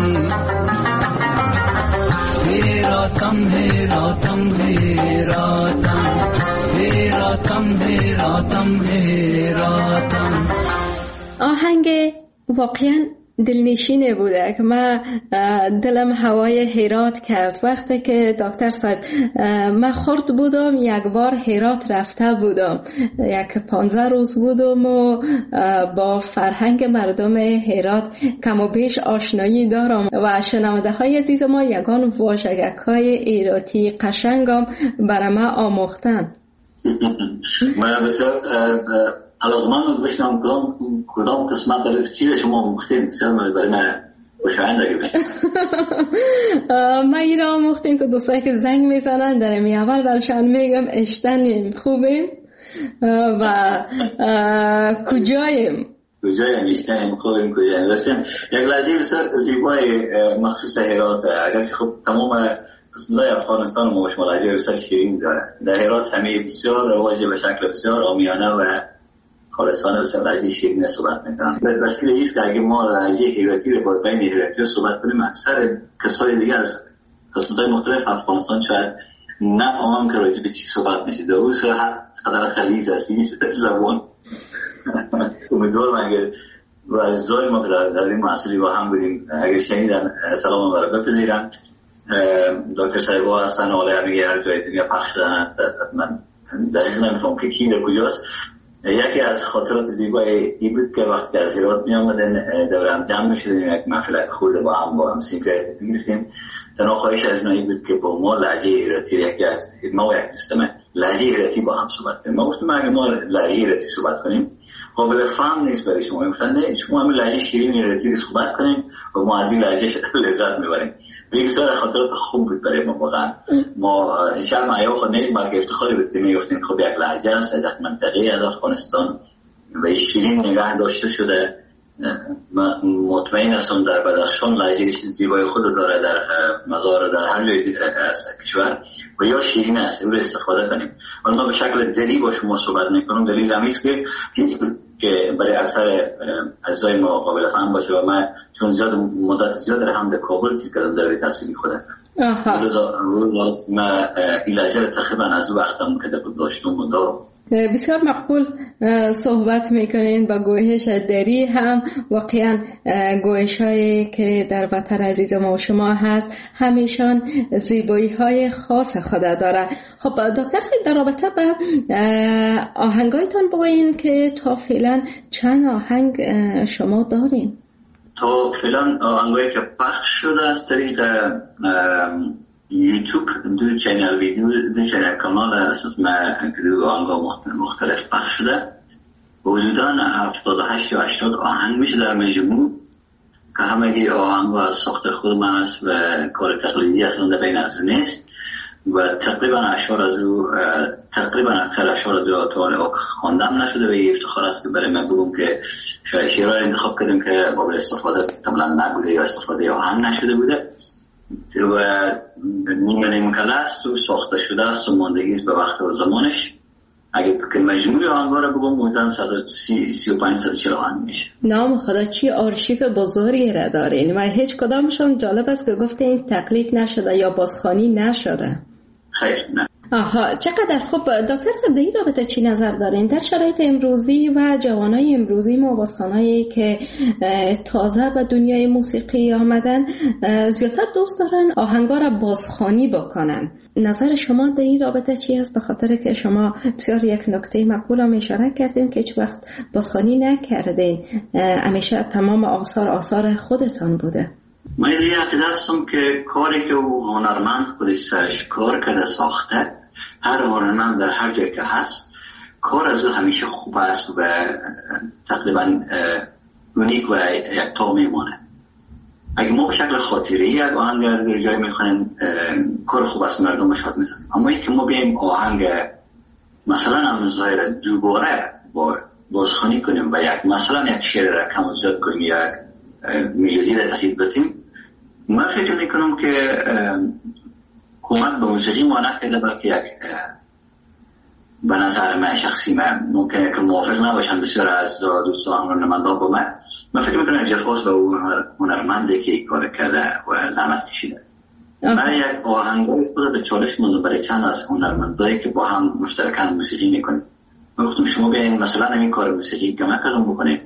هیراتم هیراتم هیراتم هیراتم هیراتم هیراتم. آهنگ واقعا دلنشینه بوده که من دلم هوای هرات کرد. وقتی که دکتر صاحب من خرد بودم یک بار هرات رفته بودم، یک 15 روز بودم و با فرهنگ مردم هرات کم و بیش آشنایی دارم و شنونده های عزیز ما یگان واژگک های ایراتی قشنگم برای من آموختن. من بسیار علاقمند بشنم کدام قسمت داره چی شما مختیم بسیار برای من خوشایند اگه بشنم. من این را آموختیم که دوستایی که زنگ میزنن در می اول برشان میگم اشتنیم خوبیم و کجاییم اشتنیم خوبیم کجاییم. رسیم یک لحظه بسیار زیبای مخصوص هرات، اگرچه خب تمام قسمت‌های افغانستان ما شما لحظه بسیار شیرین داره. در هرات همه بسیار رواج به شکل بسیار عامیانه و خالصانه بسیار لحظه شیرین صحبت میکنم. به دلیل ایست که اگه ما لحظه هراتی رو با بین هراتی صحبت کنیم، اکثر کسای دیگه از قسمت‌های مختلف افغانستان شاید نفهمم که راجع به چی صحبت میشه. دوست قدر خلیز است این زبان. امیدوارم اگر و عزیزای ما در این محصولی با هم بودیم اگر شنیدن سلام برای بپذیرن. دکتر صاحبا هستن حالا همه هر جای دنیا پخش دارن. من دقیق نمیفهم که کی در کجاست. یکی از خاطرات زیبای ای بود که وقتی از هرات می آمدن دور هم جمع می شدیم، یک محفل خورده با هم سیگرت می گرفتیم. تنها خواهش از نایی بود که با ما لهجه هراتی یکی از ما و یک دوستم لهجه هراتی با هم صحبت کنیم. ما گفتم اگه ما لهجه هراتی صحبت کنیم قابل فهم نیست برای شما. گفتن نه شما همین لهجه شیرین هراتی صحبت کنیم و ما از این لهجه لذت میبریم. بسیار خاطرات خوب بود برای ما واقعا. ما انشاءالله معیار خود نیم بلکه افتخاری بود که میگفتیم خب یک لهجه است در منطقه از افغانستان و شیرین نگاه داشته شده. مطمئن هستم در بدخشان لهجه زیبای خود داره، در مزار در هر جای از کشور و یا شیرین است او استفاده کنیم. ما به شکل دلی با شما صحبت میکنم. دلیل هم است که برای اکثر عزیزای ما قابل فهم باشه و من چون زیاد مدت زیاد در هم در کابل تیر کردم در تحصیلی خودم روز ما ایلاجه تقریبا از وقتم که داشتم مدار. بسیار مقبول صحبت میکنین با گویش دری هم واقعا گویش هایی که در وطن عزیز ما و شما هست همیشان زیبایی های خاص خود داره. خب دکتر صاحب در رابطه با آهنگایتان بگوین که تا فعلا چند آهنگ شما دارین؟ تا فعلا آهنگایی که پخش شده از طریق یوتیوب دو چینل ویدیو دو چینل کانال اساس ما دو آهنگ مختلف پخش شده حدوداً 78 یا 80 آهنگ میشه در مجموع که همگی آهنگ از ساخت خود من است و کار تقلیدی اصلا در بین از نیست و تقریبا اکثر اشعار از او خواندم نشده و یه افتخار است که برای من بگم که شاید شعرها انتخاب کردیم که قابل استفاده طبعا نبوده یا استفاده آهنگ نشده بوده و نیمه مکلف است و ساخته شده است و ماندگی است به وقت و زمانش. اگه که مجموع آهنگا رو بگم بودن 135-140 آهنگ میشه. نام خدا چی آرشیو بزرگی را دارین و هیچ کدامشون جالب است که گفته این تقلید نشده یا بازخوانی نشده. خیر نه. آها چقدر خوب. دکتر صاحب در این رابطه چی نظر دارین؟ در شرایط امروزی و جوانای امروزی ما بازخوانایی که تازه به دنیای موسیقی آمدن زیادتر دوست دارن آهنگا را بازخوانی بکنن. نظر شما در این رابطه چی است؟ به خاطر که شما بسیار یک نکته مقبول هم اشاره کردین که هیچ وقت بازخوانی نکردین، همیشه تمام آثار خودتان بوده. من از این عقیده هستم که کاری که هنرمند خودش سرش کار کرده ساخته، هر هنرمند در هر جای که هست کار از او همیشه خوب است و تقریبا اونیک و یکتا میمونه. اگه ما به شکل خاطری یک آهنگ در جای میخوانیم کار خوب است مردم شاد میسازیم، اما اینکه ما بیاییم آهنگ مثلا امضای دوباره بازخوانی کنیم و مثلا یک شعر را کم و زیاد کنیم یا میلودی را تغییر بدیم، من فکر میکنم که کمک به موسیقی ما نکرده، بلکه یک به نظر من شخصی من ممکنه که موافق نباشن بسیار از دوستان هنرمندان با من فکر میکنم جفاس به اون هنرمنده که کار کرده و زحمت کشیده. من یک آهنگای خود به چالش مونده برای چند از هنرمندایی که با هم مشترکاً موسیقی میکنیم. من گفتم شما بیاین مثلا این کار موسیقی که من کردم بکنید.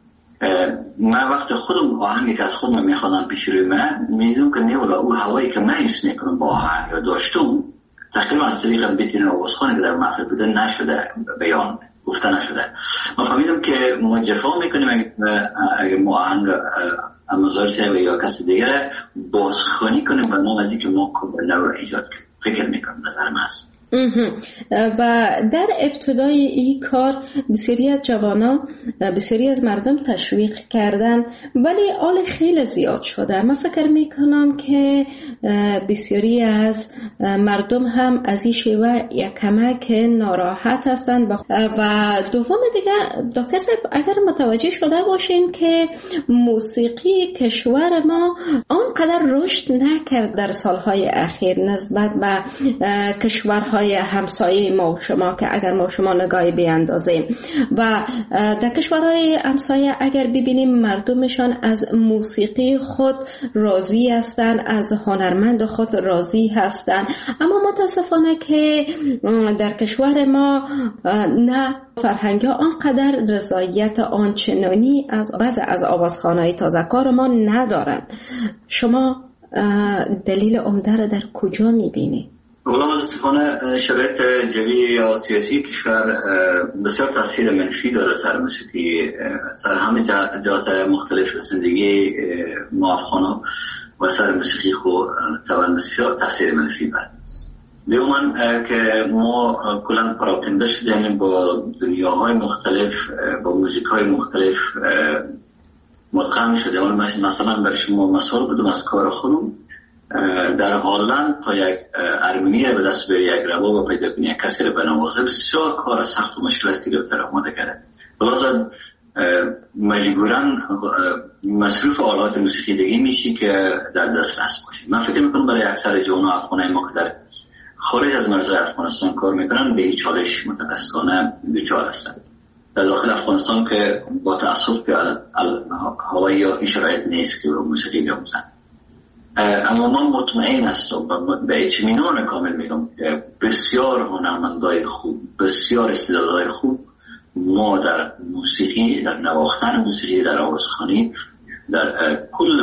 من وقت خودم آهنگی که از خودم میخوادم پیش روی من میدونم که نیولا او هوایی که من حس میکنم با آهنگ یا داشتم تقریبا از طریق بیتین آوازخوانی که در محفل بوده نشده، بیان گفته نشده. ما فهمیدم که ما جفا میکنیم اگه ما آهنگ امازار سیوه یا کسی دیگر بازخوانی کنیم و نام ازی که ما کبرنه رو ایجاد کنیم. فکر میکنم نظر من است. و در ابتدای این کار بسیاری از جوانا بسیاری از مردم تشویق کردن ولی آل خیلی زیاد شده. من فکر میکنم که بسیاری از مردم هم از این شیوه یک کمک ناراحت هستند و دوم دیگه دکتر صاحب اگر متوجه شده باشین که موسیقی کشور ما آنقدر رشد نکرد در سالهای اخیر نسبت به کشورهای همسایه ما و شما که اگر ما و شما نگاهی بیاندازیم و در کشورهای همسایه اگر ببینیم مردمشان از موسیقی خود راضی هستند، از هنرمند خود راضی هستند، اما متاسفانه که در کشور ما نه فرهنگ ها آنقدر رضایت آنچنانی از بعض از آوازخوان‌های تازه‌کار ما ندارن. شما دلیل عمده را در کجا می‌بینید؟ اولا متاسفانه شرایط جوی یا سیاسی کشور بسیار تاثیر منفی داره سر موسیقی، سر همه جهات مختلف زندگی ما افغانا و سر موسیقی خود بسیار تاثیر منفی داره. دوما که ما کلا پراکنده شدیم با دنیاهای مختلف، با موزیک‌های مختلف مدغم شدیم. مثلا برای شما مثال بدم از کار خودم، در هالند تا یک ارمنی به دست بری یک رباب پیدا کنی، یک کسی رو بنوازه بسیار کار سخت و مشکل است که در آماده کرده. بلازم مجبورن مصروف آلات موسیقی دیگه میشی که در دسترس باشی. من فکر میکنم برای اکثر جوان افغانای ما که در خارج از مرزهای افغانستان کار میکنن به این چالش متاسفانه دچار هستند. در داخل افغانستان که با تأسف که هوایی یا شرایط نیست که موسیقی بیاموزن. اما من مطمئن هستم و به اطمینان کامل میگم که بسیار هنرمندای خوب، بسیار استعدادهای خوب ما در موسیقی، در نواختن موسیقی، در آوازخوانی، در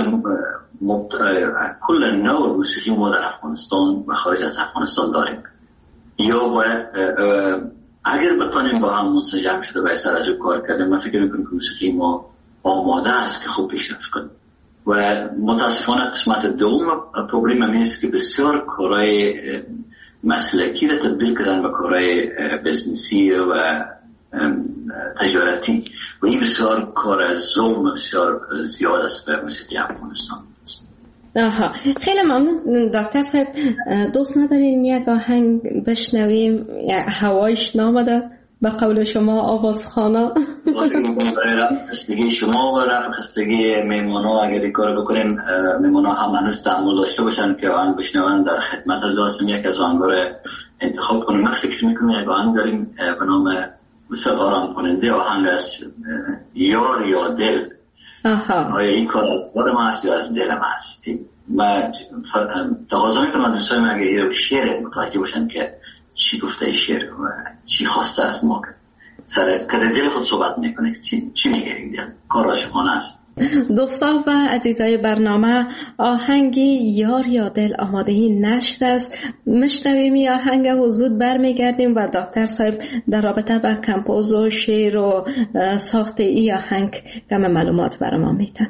کل نوع موسیقی ما در افغانستان و خارج از افغانستان داریم. یا باید اگر بتانیم با هم منسجم شده و سر از او کار کردیم، من فکر میکنم که موسیقی ما آماده است که خوب پیشرفت کنیم. و متاسفانه قسمت دوم پروبلم هم است که بسیار کارهای مسلکی را تبدیل کردن و کارهای بزنسی و تجارتی و این بسیار کار ظلم بسیار زیاد است به موسیقی افغانستان. خیلی ممنون دکتر صاحب. دوست ندارین یک آهنگ بشنویم؟ هوایش نامده به قول شما آوازخانه. خستگی شما و رفع خستگی میمونا اگر این کار بکنیم، میمونا هم هنوز تحمل داشته باشن که آهنگ بشنون. در خدمت لازم یک از آهنگا رو انتخاب کنیم. من فکر میکنم یک آهنگ داریم به نام بسیار آرام کننده، آهنگ از یار یا دل. آیا این کار از دل ما هست یا از دل ما هست؟ من تقاضا میکنم دوستان اگر این رو شعر متوجه باشن که چی گفته شعر و چی خواسته از ما، سر کده دل خود صحبت میکنه، چی میگه این دل، کار شما است. دوستان و عزیزای برنامه، آهنگی یار یا دل آمادهی نشت است. میشنویم این آهنگ و زود برمیگردیم و دکتر صاحب در رابطه با کمپوز و شعر و ساخت این آهنگ کم معلومات برای ما میتن.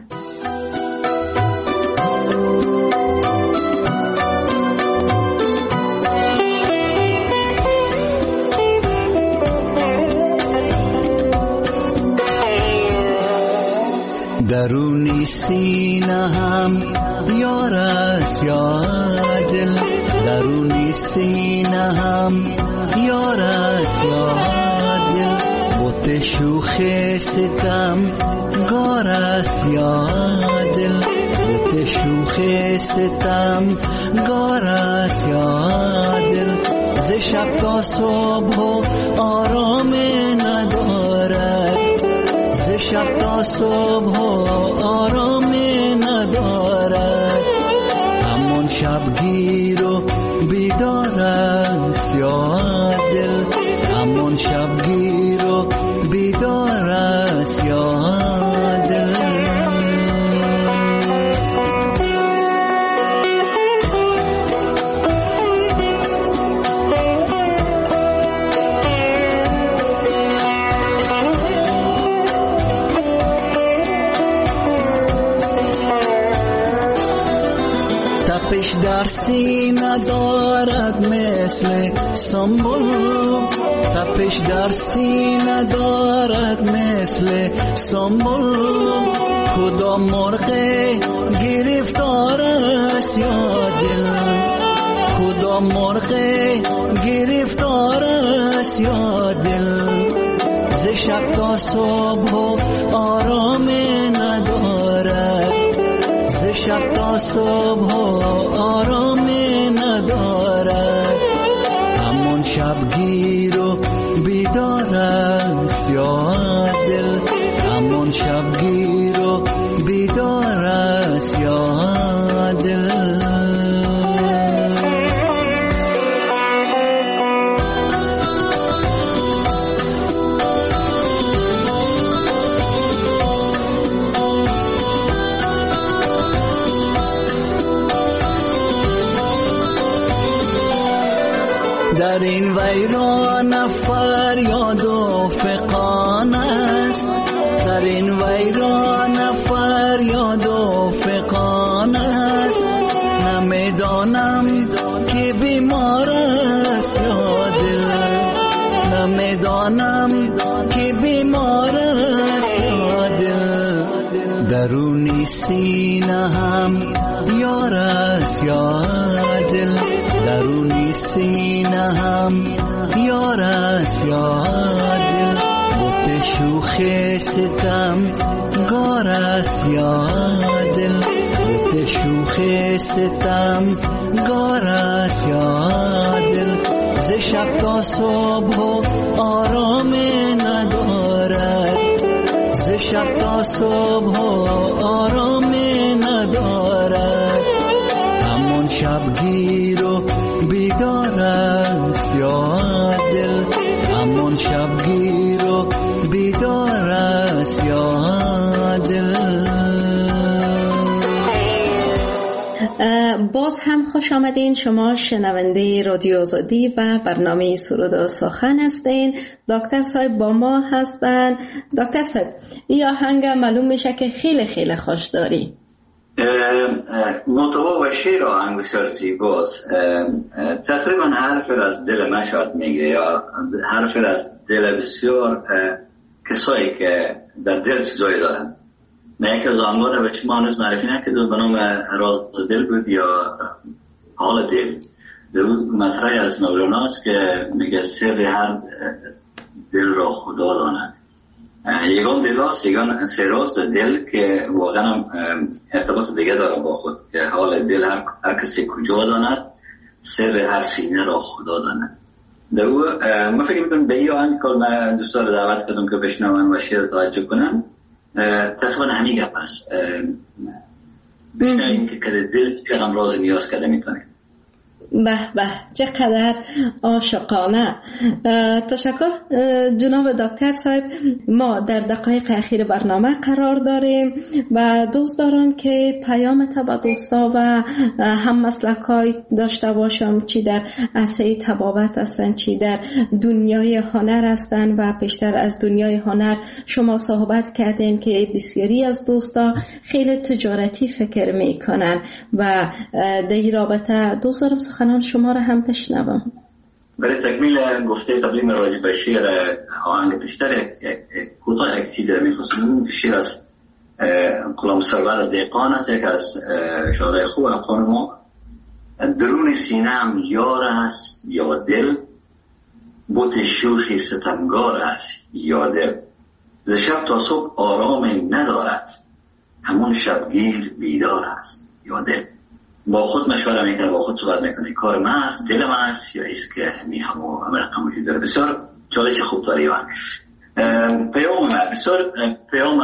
درونی سینه هم یار است یا دل، درونی سینه هم یار است یا دل، بوت شوخ ستم گار است یا دل، بوت شوخ ستم گار است یا دل، ز شب تا صبح آرام ندارد، ز شب تا صبح آرام ندارد، همون شبگیر و بیدار است یا دل، همون شبگیر و بیدار است یا دل. تپش در سینه دارد مثل سنبل، تپش در سینه دارد مثل سنبل، کدام مرغ گرفتار است یا دل، کدام مرغ گرفتار است یا دل، ز شب تا صبح آرام ندارد، ز شب تا صبح آرام ندارد، همون شبگیر و بیدار است یا دل، همون شبگیر و بیدار است یا دل. در این ویران فریاد و فغان است، در این ویران فریاد و فغان است، نمیدانم که بیمار است یا دل، نمیدانم که بیمار است یا دل، درونی سینه هم یار است یا دل، درونی سینه هم یار است یا دل، بوت شوخ ستم گار است یا دل، بوت شوخ ستم گار است یا دل، ز شب تا صبح آرام ندارد، ز شب تا صبح آرام ندارد، شبگیر و بیدار است یا دل، همون شبگیر و بیدار است یا دل. باز هم خوش آمدین. شما شنونده رادیو آزادی و برنامه سرود و سخن هستین. دکتر صاحب با ما هستن. دکتر صاحب این آهنگ معلوم میشه که خیلی خیلی خوش داری. محتوا و شعر آهنگ بسیار زیباست. تقریبا حرف از دل من شاید میگه، یا حرف از دل بسیار کسایی که در دل چیزایی دارن. من یکی از آهنگ‌ها رو به شما هنوز معرفی نکردم، به نام راز دل بود یا حال دل. مطرحی از مولاناست که میگه سر هر دل را خدا داند. یگان دل هاست، یگان سر هاست دل که واقعا ارتباط دیگه داره با خود، که حال دل هر کسی کجا داند، سر هر سینه را خدا داند. در او من فکر میکنم به این آهنگ که من دوستان رو دعوت کردم که بشنون و شعر توجه کنن، تقریبا همین گپ است. بشنویم که دل چقدر راز نیاز کرده میتونه. به به چقدر عاشقانه. تشکر جناب دکتر صاحب. ما در دقایق اخیر برنامه قرار داریم و دوست دارم که پیام با دوستا و هم مسلکای داشته باشم، چی در عرصه طبابت هستن، چی در دنیای هنر هستن. و بیشتر از دنیای هنر شما صحبت کردین که بسیاری از دوستا خیلی تجارتی فکر میکنن و در این رابطه دوست دارم سخنان شما را هم بشنوم. برای تکمیل گفته قبلی من راجع به شعر آهنگ پیشتر کوتاه یک چیز می‌خواستم که شعر از غلام سرور دهقان است، یک از شاعرای خوب افغان ما. درون سینه‌ام یار است یا دل، بت شوخی ستمگار است یا دل. ز شب تا صبح آرامی ندارد، همون شبگیر بیدار است یا دل. با خود مشوره میکنه، با خود صحبت میکنه، کار من است، دل من است یا ایست که همه رقم وجود داره. بسیار چالش خوب داری. پیام من بسیار پیام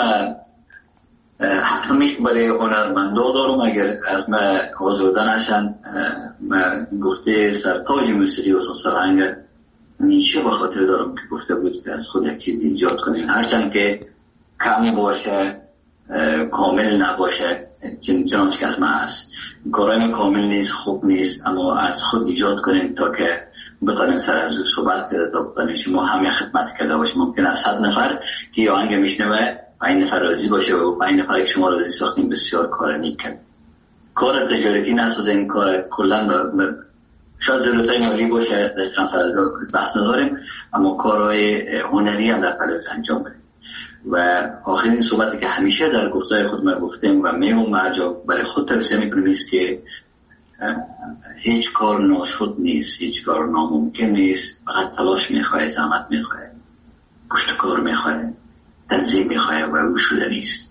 حتمی برای هنرمندا دارم. اگر از من آزرده نشن، من گفته سرتاج موسیقی و سرهنگ نیچه به خاطر دارم که گفته بود که از خود یک چیز ایجاد کنیم، هرچند که کم باشه، کامل نباشه، چنانچه که از من هست. کارهای کامل نیست، خوب نیست، اما از خود ایجاد کنیم تا که بتانیم سر از او صحبت کرده، تا بتانیم شما همه خدمت کرده باشیم. ممکن است 100 نفر که یه آهنگ میشنوه 5 نفر راضی باشه و 5 نفر که شما راضی ساختیم بسیار کار نیک کرد. کار تجارتی نسازه، این کار کلا شاید ضرورتای مالی باشه، دقیقا سر بحث نداریم، اما کارهای هنری هم در پلوز انجام بدیم. و آخرین صحبتی که همیشه در گفتای خود ما گفتیم و میمون مرجع برای خود توصیه میکنیم است که هیچ کار ناشد نیست، هیچ کار ناممکن نیست، فقط تلاش میخواه، زحمت میخواه، پشت کار میخواه، تنظیم میخواه و او شده نیست.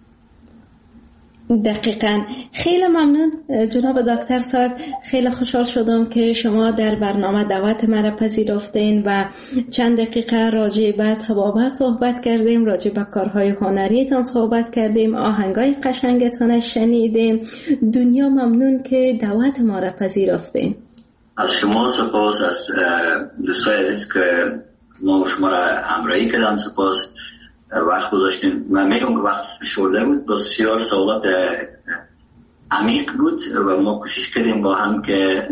دقیقاً. خیلی ممنون جناب دکتر صاحب. خیلی خوشحال شدم که شما در برنامه دعوت مرا پذیرفتین و چند دقیقه راجع به طبابت صحبت کردیم، راجع به کارهای هنریتان صحبت کردیم، آهنگای قشنگتان شنیدیم. دنیا ممنون که دعوت ما را پذیرفتین. از شما سپاس، از دوستای عزیز که ما و شما را همراهی کردن سپاس. وقت گذاشتیم. من میگم که وقت شورده بود، بسیار سوالات عمیق بود و ما کوشش کردیم با هم که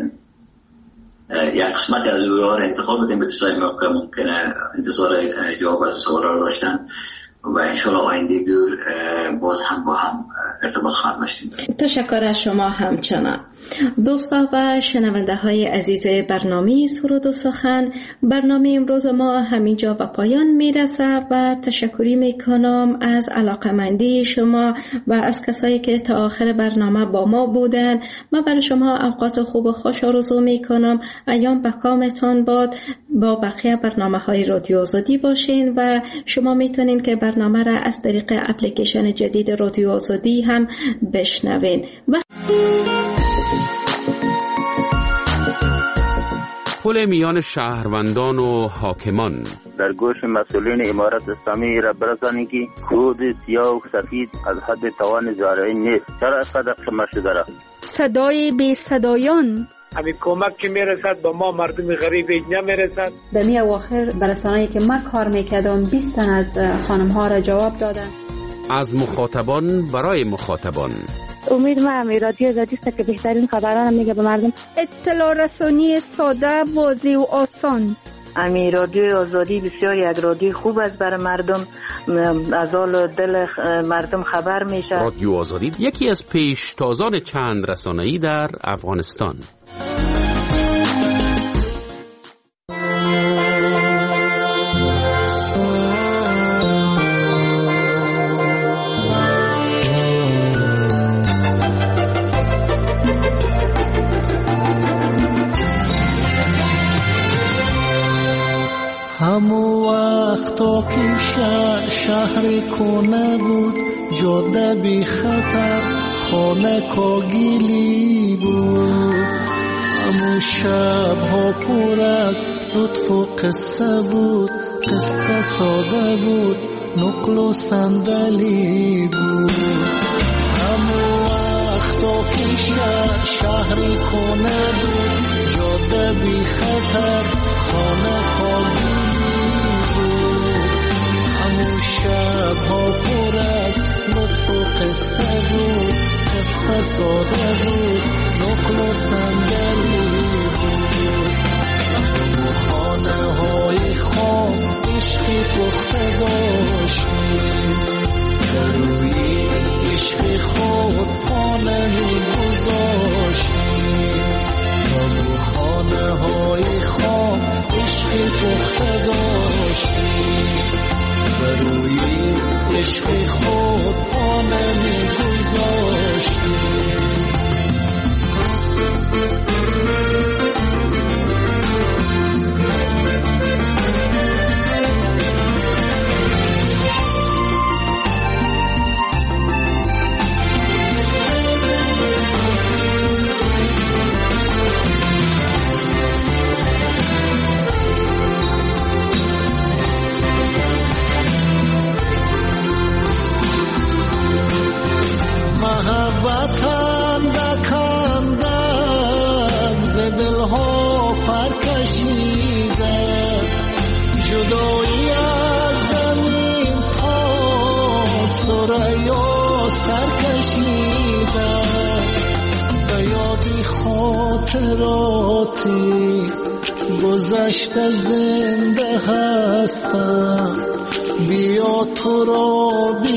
یک قسمت از او را انتخاب بدیم به دوستای ما که ممکنه انتظار جواب از سوالا را داشتن و انشاءالله آینده دور باز هم با هم ارتباط خواهد داشتیم. تشکر از شما همچنان. دوستا و شنونده های عزیز برنامه سرود و سخن، برنامه امروز ما همینجا به پایان میرسه و تشکری میکنم از علاقمندی شما و از کسایی که تا آخر برنامه با ما بودن. من برای شما اوقات خوب و خوش آرزو میکنم. ایام به کامتان باد. با بقیه برنامه های رادیو آزادی باشین و شما میتونین که برنامه را از طریق اپلیکیشن جدید رادیو آزادی هم بشنوین. پل میان شهروندان و حاکمان. در گوش مسئولین امارت اسلامی را برسانید که کود سیاه و سفید از حد توان زارعین نیست. چرا اینقدر قیمت شده را؟ صدای بی صدایان. همین کمک که میرسد به ما مردم غریب نمیرسد. در می اواخر برسانه‌ای که من کار میکردم 20 تن از خانم ها را جواب دادن. از مخاطبان برای مخاطبان. امید ما رادیو آزادی است که بهترین خبران میگه به مردم. اطلاع رسانی ساده، واضح و آسان. رادیو آزادی بسیار یک رادیو خوب است برای مردم، از حال دل مردم خبر میشه. رادیو آزادی یکی از پیشتازان چند رسانه‌ای در افغانستان. همو وقتا که شهر کنه بود، جاده بی خطر، خانه کاگیلی بود. همو شب ها پر از لطف و قصه بود، قصه ساده بود، نقل و صندلی بود. همو وقتا که شهر کنه بود، جاده بی خطر، خانه کاگیلی بود. همو شب ها پر از لطف و قصه بود، قصه ساده بود، نقل و صندلی بود. همو خانه های خام عشقی پخته داشتیم، در روی عشق خود خانه می گذاشتیم. همو خانه های خام عشقی پخته داشتیم، بر روی عشق خود خانه می گذاشتیم. محبتم دکندم ز دلها پرکشیده، جدایی از زمین تا ثریا سرکشیده. به یادی خاطراتی گذشته زنده هستم، بیا تو را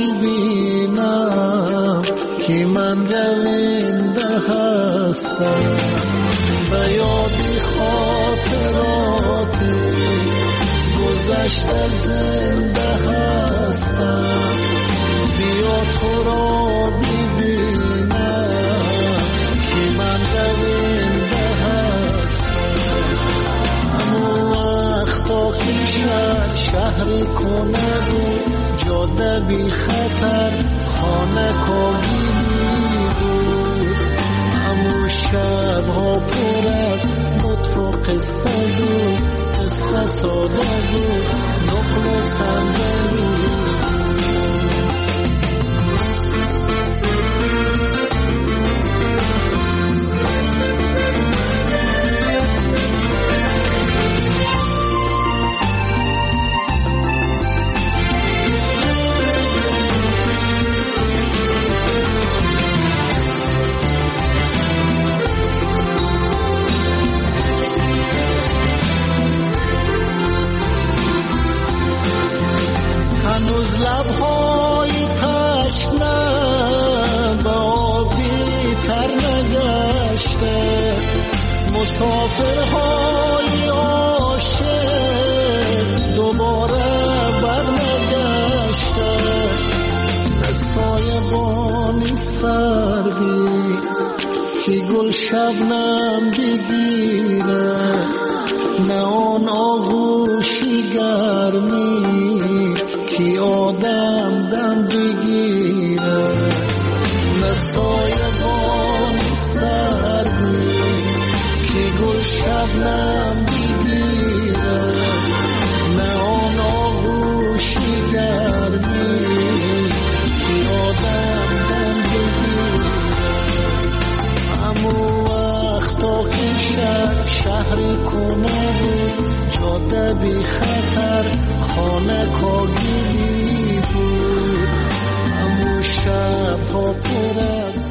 ببینم که من رونده هستم. به یادی خاطراتی گذشته زنده هستم، بیا تو را ببینم که من رونده هستم. همون وقتا که شهر کنه بود، جاده بی خطر، خانه کاگیلی بود. همون شب ها پر از لطف و قصه بود، قصه ساده بود، نقل و صندلی هنوز لبهای تشنه به آبی تر نگشته، مسافرهای عاشق دوباره برنگشته. نه سایبانی سردی که گل شبنم بگیره، نه آن آغوشی گرمی که آدم دم بگیره. نه سایبان سردی که گل شبنم بگیره، نه آن آغوشی گرمی که آدم دم بگیره. شهری کنه بود، جاده بی خطر، خانه کاگیلی بود. همون شب ها پر از